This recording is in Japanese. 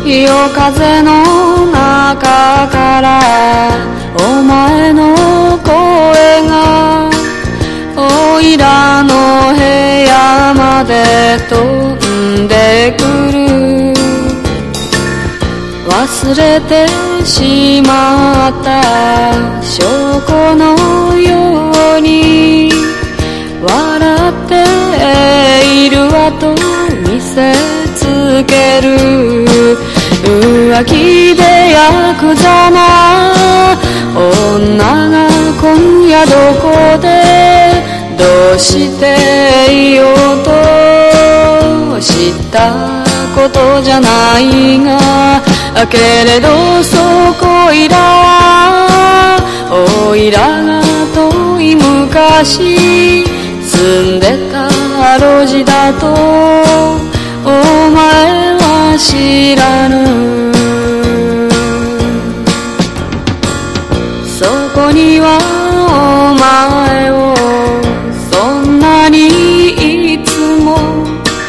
夜風の中からお前の声がおいらの部屋まで飛んでくる。忘れてしまった証拠のように笑っているわと見せつける。浮気でヤクザな女が今夜どこでどうしていようと知ったことじゃないが、けれどそこいらはおいらが遠い昔住んでた路地だとお前は知らぬ。そこには